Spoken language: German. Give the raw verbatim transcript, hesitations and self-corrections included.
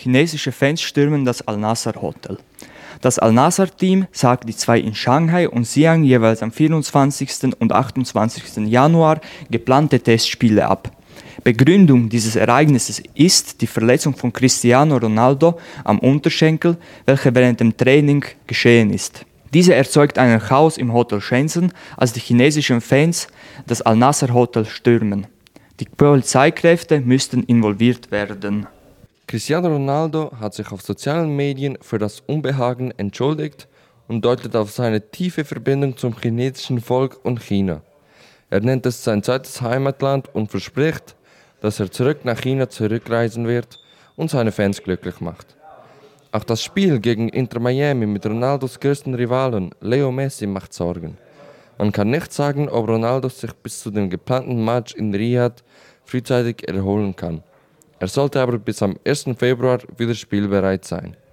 Chinesische Fans stürmen das Al-Nassr-Hotel. Das Al-Nassr-Team sagt die zwei in Shanghai und Xi'an jeweils am vierundzwanzigsten und achtundzwanzigsten Januar geplante Testspiele ab. Begründung dieses Ereignisses ist die Verletzung von Cristiano Ronaldo am Unterschenkel, welche während dem Training geschehen ist. Diese erzeugt einen Chaos im Hotel Shenzhen, als die chinesischen Fans das Al-Nassr-Hotel stürmen. Die Polizeikräfte müssten involviert werden. Cristiano Ronaldo hat sich auf sozialen Medien für das Unbehagen entschuldigt und deutet auf seine tiefe Verbindung zum chinesischen Volk und China. Er nennt es sein zweites Heimatland und verspricht, dass er zurück nach China zurückreisen wird und seine Fans glücklich macht. Auch das Spiel gegen Inter Miami mit Ronaldos größten Rivalen Leo Messi macht Sorgen. Man kann nicht sagen, ob Ronaldo sich bis zu dem geplanten Match in Riyadh frühzeitig erholen kann. Er sollte aber bis am ersten Februar wieder spielbereit sein.